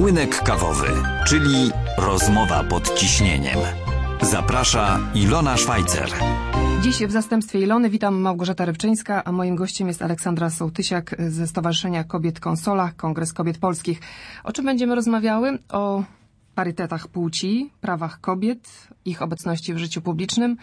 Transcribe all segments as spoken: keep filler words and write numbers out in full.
Młynek kawowy, czyli rozmowa pod ciśnieniem. Zaprasza Ilona Szwajcer. Dziś w zastępstwie Ilony witam Małgorzata Rybczyńska, a moim gościem jest Aleksandra Sołtysiak ze Stowarzyszenia Kobiet Konsola, Kongres Kobiet Polskich. O czym będziemy rozmawiały? O parytetach płci, prawach kobiet, ich obecności w życiu publicznym.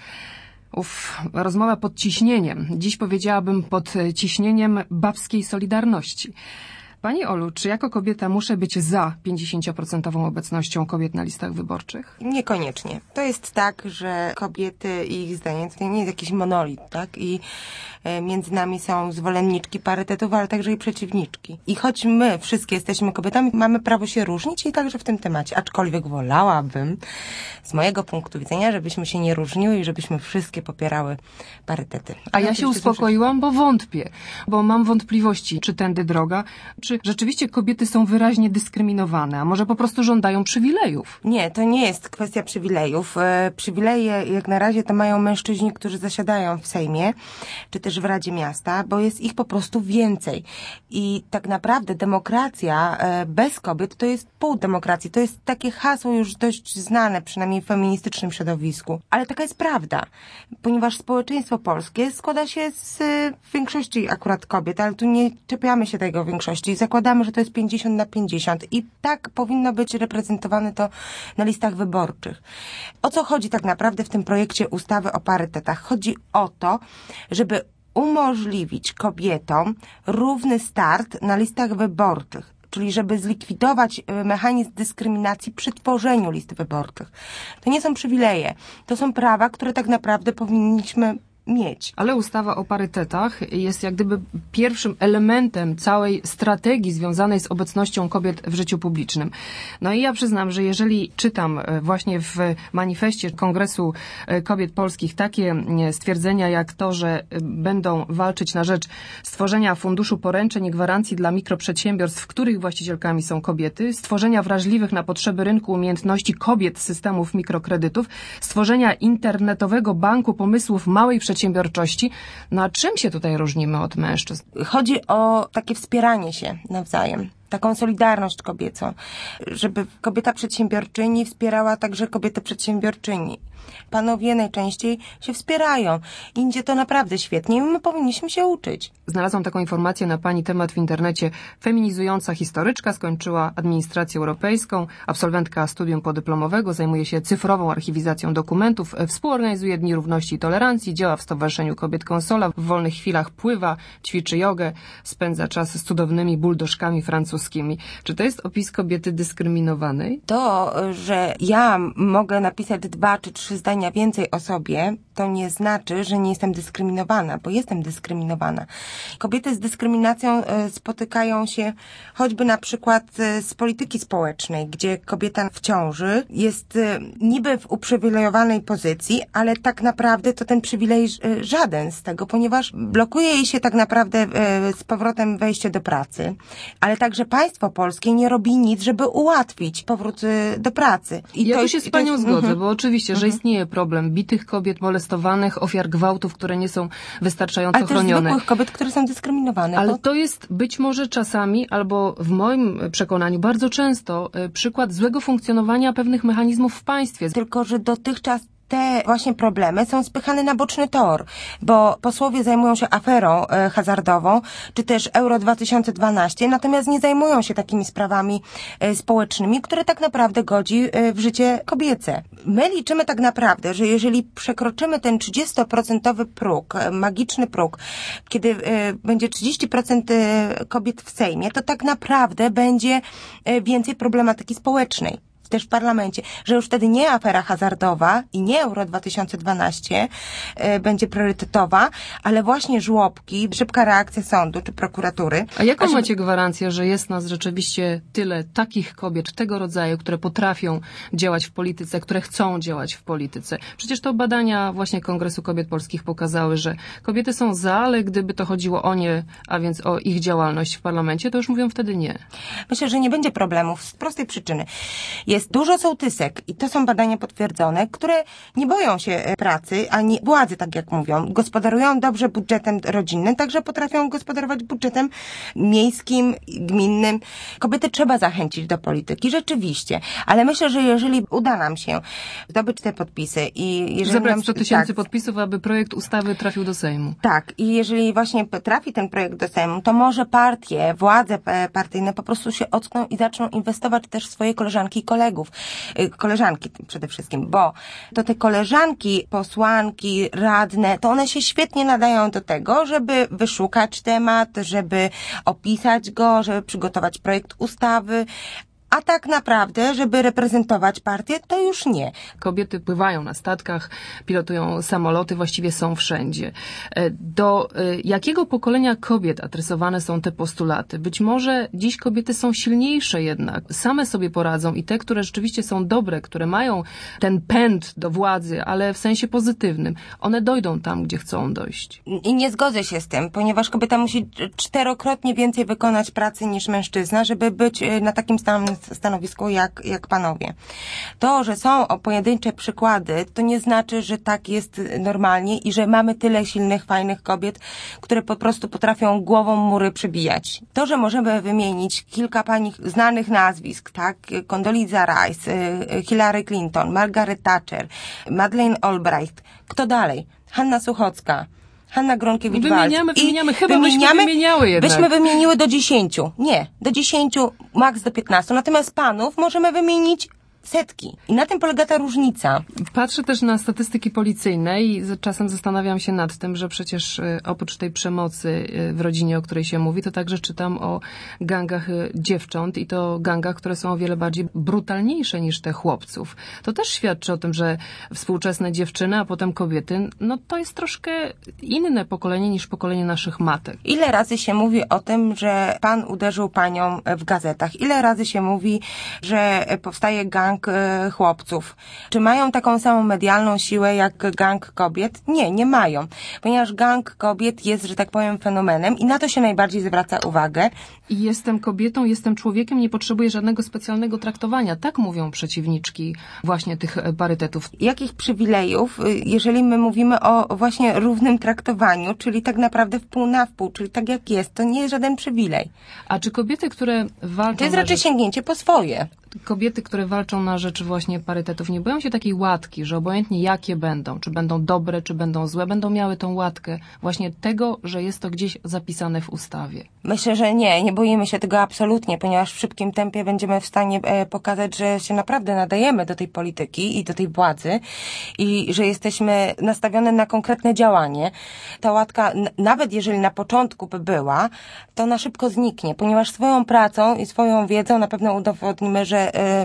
Uf, rozmowa pod ciśnieniem. Dziś powiedziałabym pod ciśnieniem babskiej solidarności. Pani Olu, czy jako kobieta muszę być za pięćdziesięcioprocentową obecnością kobiet na listach wyborczych? Niekoniecznie. To jest tak, że kobiety i ich zdanie to nie jest jakiś monolit, tak? I między nami są zwolenniczki parytetów, ale także i przeciwniczki. I choć my wszystkie jesteśmy kobietami, mamy prawo się różnić i także w tym temacie. Aczkolwiek wolałabym, z mojego punktu widzenia, żebyśmy się nie różniły i żebyśmy wszystkie popierały parytety. A ja się uspokoiłam, bo wątpię, bo mam wątpliwości, czy tędy droga, czy rzeczywiście kobiety są wyraźnie dyskryminowane, a może po prostu żądają przywilejów? Nie, to nie jest kwestia przywilejów. Przywileje jak na razie to mają mężczyźni, którzy zasiadają w Sejmie, czy też w Radzie Miasta, bo jest ich po prostu więcej. I tak naprawdę demokracja bez kobiet to jest pół demokracji. To jest takie hasło już dość znane, przynajmniej w feministycznym środowisku. Ale taka jest prawda, ponieważ społeczeństwo polskie składa się z większości akurat kobiet, ale tu nie czepiamy się tego większości. Zakładamy, że to jest pięćdziesiąt na pięćdziesiąt i tak powinno być reprezentowane to na listach wyborczych. O co chodzi tak naprawdę w tym projekcie ustawy o parytetach? Chodzi o to, żeby umożliwić kobietom równy start na listach wyborczych, czyli żeby zlikwidować mechanizm dyskryminacji przy tworzeniu list wyborczych. To nie są przywileje, to są prawa, które tak naprawdę powinniśmy mieć. Ale ustawa o parytetach jest jak gdyby pierwszym elementem całej strategii związanej z obecnością kobiet w życiu publicznym. No i ja przyznam, że jeżeli czytam właśnie w manifestie Kongresu Kobiet Polskich takie stwierdzenia jak to, że będą walczyć na rzecz stworzenia funduszu poręczeń i gwarancji dla mikroprzedsiębiorstw, których właścicielkami są kobiety, stworzenia wrażliwych na potrzeby rynku umiejętności kobiet systemów mikrokredytów, stworzenia internetowego banku pomysłów małej przedsiębiorstwa, przedsiębiorczości. No a czym się tutaj różnimy od mężczyzn? Chodzi o takie wspieranie się nawzajem. Taką solidarność kobiecą, żeby kobieta przedsiębiorczyni wspierała także kobietę przedsiębiorczyni. Panowie najczęściej się wspierają. Idzie to naprawdę świetnie i my powinniśmy się uczyć. Znalazłam taką informację na pani temat w internecie. Feminizująca historyczka, skończyła administrację europejską, absolwentka studium podyplomowego, zajmuje się cyfrową archiwizacją dokumentów, współorganizuje Dni Równości i Tolerancji, działa w Stowarzyszeniu Kobiet Konsola, w wolnych chwilach pływa, ćwiczy jogę, spędza czas z cudownymi buldożkami francuskimi. Czy to jest opis kobiety dyskryminowanej? To, że ja mogę napisać dwa czy trzy zdania więcej o sobie, to nie znaczy, że nie jestem dyskryminowana, bo jestem dyskryminowana. Kobiety z dyskryminacją spotykają się choćby na przykład z polityki społecznej, gdzie kobieta w ciąży jest niby w uprzywilejowanej pozycji, ale tak naprawdę to ten przywilej żaden z tego, ponieważ blokuje jej się tak naprawdę z powrotem wejście do pracy, ale także państwo polskie nie robi nic, żeby ułatwić powrót do pracy. I ja to tu się z panią jest, zgodzę, mm-hmm. bo oczywiście, że mm-hmm. istnieje problem bitych kobiet, molestowanych, ofiar gwałtów, które nie są wystarczająco ale chronione. Ale też zwykłych kobiet, które są dyskryminowane. Ale bo... to jest być może czasami, albo w moim przekonaniu bardzo często, przykład złego funkcjonowania pewnych mechanizmów w państwie. Tylko, że dotychczas te właśnie problemy są spychane na boczny tor, bo posłowie zajmują się aferą e, hazardową, czy też Euro dwa tysiące dwanaście, natomiast nie zajmują się takimi sprawami e, społecznymi, które tak naprawdę godzi e, w życie kobiece. My liczymy tak naprawdę, że jeżeli przekroczymy ten trzydziestoprocentowy próg, e, magiczny próg, kiedy e, będzie trzydzieści procent e, kobiet w Sejmie, to tak naprawdę będzie e, więcej problematyki społecznej. Też w parlamencie, że już wtedy nie afera hazardowa i nie Euro dwa tysiące dwanaście y, będzie priorytetowa, ale właśnie żłobki, szybka reakcja sądu czy prokuratury. A jaką A żeby... macie gwarancję, że jest nas rzeczywiście tyle takich kobiet tego rodzaju, które potrafią działać w polityce, które chcą działać w polityce? Przecież to badania właśnie Kongresu Kobiet Polskich pokazały, że kobiety są za, ale gdyby to chodziło o nie, a więc o ich działalność w parlamencie, to już mówią wtedy nie. Myślę, że nie będzie problemów z prostej przyczyny. Jest jest dużo sołtysek i to są badania potwierdzone, które nie boją się pracy, ani władzy, tak jak mówią, gospodarują dobrze budżetem rodzinnym, także potrafią gospodarować budżetem miejskim, gminnym. Kobiety trzeba zachęcić do polityki, rzeczywiście, ale myślę, że jeżeli uda nam się zdobyć te podpisy i jeżeli zebrać nam, sto tysięcy tak, podpisów, aby projekt ustawy trafił do Sejmu. Tak, i jeżeli właśnie trafi ten projekt do Sejmu, to może partie, władze partyjne po prostu się ockną i zaczną inwestować też w swoje koleżanki i kolegów, koleżanki przede wszystkim, bo to te koleżanki, posłanki, radne, to one się świetnie nadają do tego, żeby wyszukać temat, żeby opisać go, żeby przygotować projekt ustawy, a tak naprawdę, żeby reprezentować partię, to już nie. Kobiety pływają na statkach, pilotują samoloty, właściwie są wszędzie. Do jakiego pokolenia kobiet adresowane są te postulaty? Być może dziś kobiety są silniejsze jednak, same sobie poradzą i te, które rzeczywiście są dobre, które mają ten pęd do władzy, ale w sensie pozytywnym, one dojdą tam, gdzie chcą dojść. I nie zgodzę się z tym, ponieważ kobieta musi czterokrotnie więcej wykonać pracy niż mężczyzna, żeby być na takim samym stanowisku jak, jak panowie. To, że są pojedyncze przykłady, to nie znaczy, że tak jest normalnie i że mamy tyle silnych, fajnych kobiet, które po prostu potrafią głową mury przybijać. To, że możemy wymienić kilka pani znanych nazwisk, tak? Condoleezza Rice, Hillary Clinton, Margaret Thatcher, Madeleine Albright. Kto dalej? Hanna Suchocka. Hanna Gronkiewicz-Waltz. Wymieniamy, wymieniamy. Chyba wymieniamy, byśmy wymieniały jednak. Byśmy wymieniły do dziesięciu. Nie, do dziesięciu, maks do piętnastu. Natomiast panów możemy wymienić setki. I na tym polega ta różnica. Patrzę też na statystyki policyjne i czasem zastanawiam się nad tym, że przecież oprócz tej przemocy w rodzinie, o której się mówi, to także czytam o gangach dziewcząt i to gangach, które są o wiele bardziej brutalniejsze niż te chłopców. To też świadczy o tym, że współczesne dziewczyny, a potem kobiety, no to jest troszkę inne pokolenie niż pokolenie naszych matek. Ile razy się mówi o tym, że pan uderzył panią w gazetach? Ile razy się mówi, że powstaje gang chłopców? Czy mają taką samą medialną siłę jak gang kobiet? Nie, nie mają. Ponieważ gang kobiet jest, że tak powiem, fenomenem i na to się najbardziej zwraca uwagę. I jestem kobietą, jestem człowiekiem, nie potrzebuję żadnego specjalnego traktowania. Tak mówią przeciwniczki właśnie tych parytetów. Jakich przywilejów, jeżeli my mówimy o właśnie równym traktowaniu, czyli tak naprawdę wpół na wpół, czyli tak jak jest, to nie jest żaden przywilej. A czy kobiety, które walczą... To jest raczej rzecz... sięgnięcie po swoje. Kobiety, które walczą na rzecz właśnie parytetów, nie boją się takiej łatki, że obojętnie jakie będą, czy będą dobre, czy będą złe, będą miały tą łatkę właśnie tego, że jest to gdzieś zapisane w ustawie? Myślę, że nie, nie boimy się tego absolutnie, ponieważ w szybkim tempie będziemy w stanie pokazać, że się naprawdę nadajemy do tej polityki i do tej władzy i że jesteśmy nastawione na konkretne działanie. Ta łatka, nawet jeżeli na początku by była, to na szybko zniknie, ponieważ swoją pracą i swoją wiedzą na pewno udowodnimy, że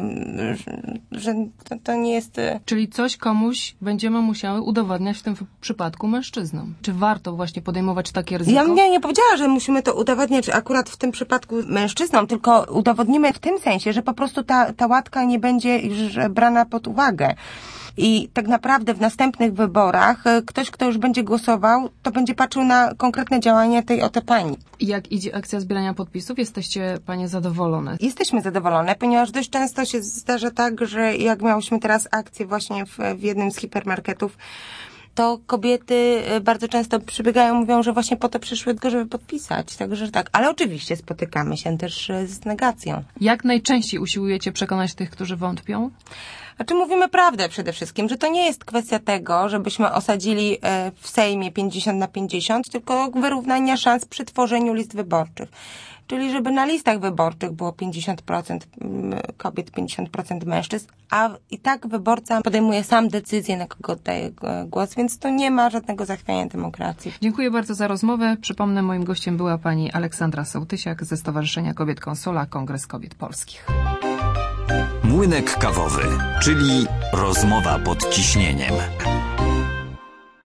Że, że to, to nie jest... Czyli coś komuś będziemy musiały udowadniać w tym przypadku mężczyznom. Czy warto właśnie podejmować takie ryzyko? Ja, ja nie powiedziała, że musimy to udowadniać akurat w tym przypadku mężczyznom, tylko udowodnimy w tym sensie, że po prostu ta, ta łatka nie będzie już brana pod uwagę. I tak naprawdę w następnych wyborach ktoś, kto już będzie głosował, to będzie patrzył na konkretne działania tej oto pani. I jak idzie akcja zbierania podpisów? Jesteście panie zadowolone? Jesteśmy zadowolone, ponieważ dość często się zdarza tak, że jak miałyśmy teraz akcję właśnie w, w jednym z hipermarketów, to kobiety bardzo często przybiegają, mówią, że właśnie po to przyszły, tylko żeby podpisać. Także tak. Ale oczywiście spotykamy się też z negacją. Jak najczęściej usiłujecie przekonać tych, którzy wątpią? Znaczy mówimy prawdę przede wszystkim, że to nie jest kwestia tego, żebyśmy osadzili w Sejmie pięćdziesiąt na pięćdziesiąt, tylko wyrównania szans przy tworzeniu list wyborczych. Czyli żeby na listach wyborczych było pięćdziesiąt procent kobiet, pięćdziesiąt procent mężczyzn, a i tak wyborca podejmuje sam decyzję, na kogo daje głos, więc to nie ma żadnego zachwiania demokracji. Dziękuję bardzo za rozmowę. Przypomnę, moim gościem była pani Aleksandra Sołtysiak ze Stowarzyszenia Kobiet Konsola, Kongres Kobiet Polskich. Młynek kawowy, czyli rozmowa pod ciśnieniem.